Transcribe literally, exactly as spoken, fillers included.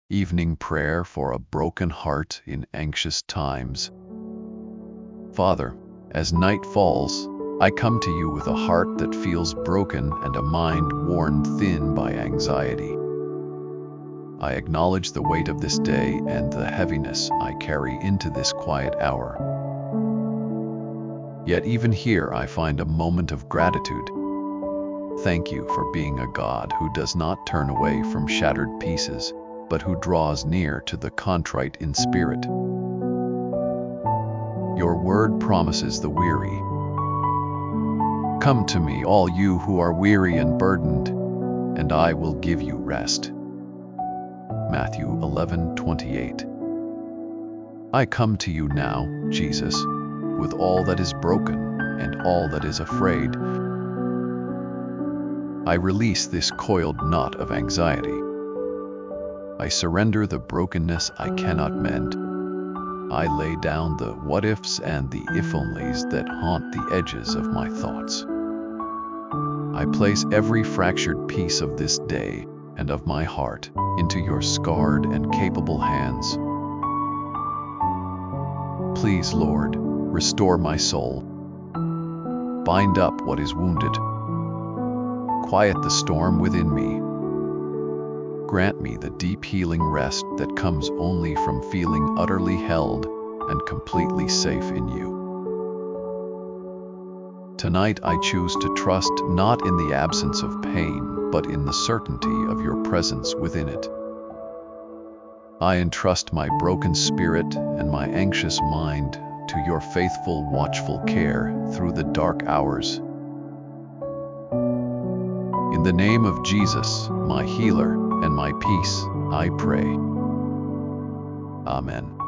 Evening prayer for a broken heart in anxious times. Father, as night falls, I come to you with a heart that feels broken and a mind worn thin by anxiety. I acknowledge the weight of this day and the heaviness I carry into this quiet hour. Yet even here I find a moment of gratitude. Thank you for being a God who does not turn away from shattered pieces, but who draws near to the contrite in spirit. Your word promises the weary. Come to me, all you who are weary and burdened, and I will give you rest. Matthew eleven twenty-eight. I come to you now, Jesus, with all that is broken and all that is afraid. I release this coiled knot of anxiety. I surrender the brokenness I cannot mend. I lay down the what-ifs and the if-onlys that haunt the edges of my thoughts. I place every fractured piece of this day and of my heart into your scarred and capable hands. Please, Lord, restore my soul. Bind up what is wounded. Quiet the storm within me. Grant me the deep healing rest that comes only from feeling utterly held and completely safe in you. Tonight I choose to trust not in the absence of pain, but in the certainty of your presence within it. I entrust my broken spirit and my anxious mind to your faithful, watchful care through the dark hours. In the name of Jesus, my healer and my peace, I pray. Amen.